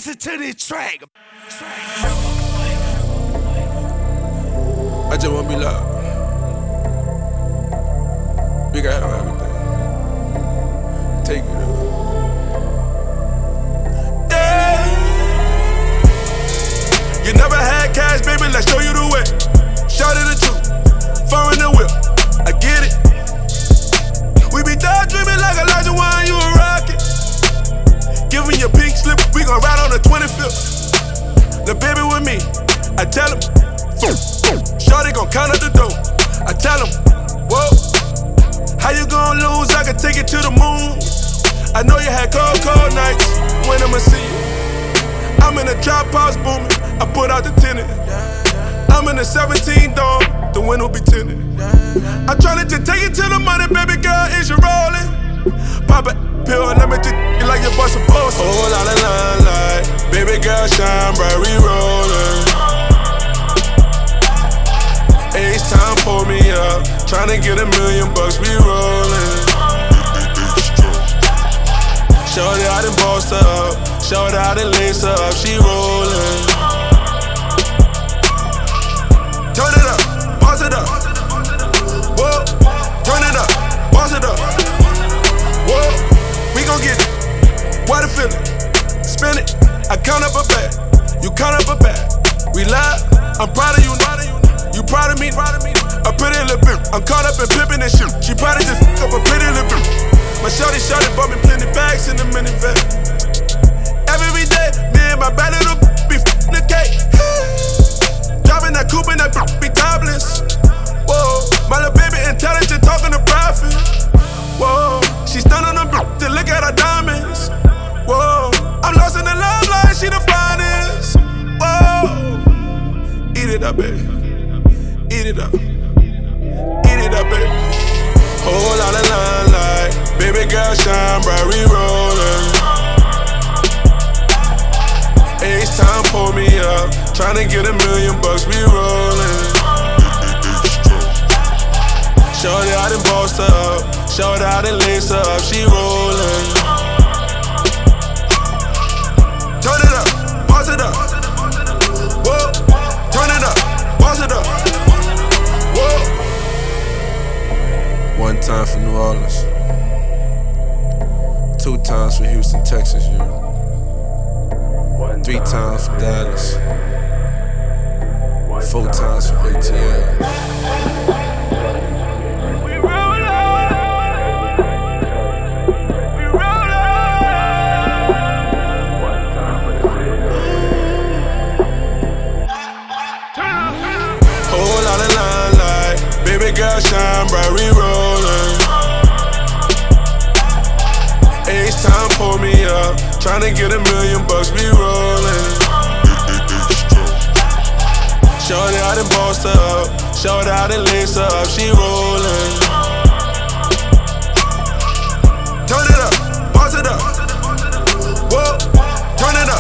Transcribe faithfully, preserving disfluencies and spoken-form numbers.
listen to this track. I just wanna be loud. We gotta have everything. Take it up. Yeah. You never had cash, baby, let's show you the way. Shout it the truth, foreign the whip, I get it. We be done dreaming like Elijah Wine, you a rocket. Giving your pink slip, we gon' ride on the twenty-fifth. The baby with me, I tell him. Shorty gon' count up the dough, I tell him. Whoa, how you gon' lose? I can take it to the moon. I know you had cold, cold nights. When I'ma see you? I'm in the trap house booming. I put out the tenant. I'm in the seventeen dome. The window be tinted. I tryna just take it to the money, baby girl. Is you rolling? Pop a pill and let me just like your boy supposed to. Whole lot of limelight, baby girl shine bright. We rollin'. H time pour me up. Tryna get a million bucks. We rollin'. Shorty I done bossed her up. Shorty I done laced her up. She rollin'. Turn it up, boss it up. Whoa, turn it up, boss it up. Whoa, we gon' get it. What a feeling, spin it. I count up a bag, you count up a bag. We live, I'm proud of you, you proud of me. A pretty little bitch, I'm caught up in pimpin' and shit. She probably just f*** up a pretty little bitch. My shorty shorty bought me plenty bags in the minivan. Every day, me and my bad little be f***ing the cake. Driving that coupe and that be topless. Whoa, my little baby intelligent, talking to profit. Whoa, she stunned on the to look at her diamonds. Whoa, I'm lost in the love life, she the finest. Whoa, eat it up, baby. Eat it up. Eat it up, baby. Whole lot of limelight, baby girl shine bright, we rollin'. H time pour me up, tryna get a million bucks, we rollin'. Shorty I done bossed her up, shorty I done laced her up, she rollin'. Turn it up, boss it up. Whoa, turn it up, boss it up. Whoa. One time for New Orleans, two times for Houston, Texas, yeah. Three times for Dallas, four times for A T L. We rollin', we rollin'. Whole lot of limelight, baby girl shine bright, we rollin'. H time pour me up, tryna get a million bucks, we rollin'. Shorty I done bossed her up, shorty I done laced her up, she rollin'. Turn it up, boss it up. Whoa, turn it up.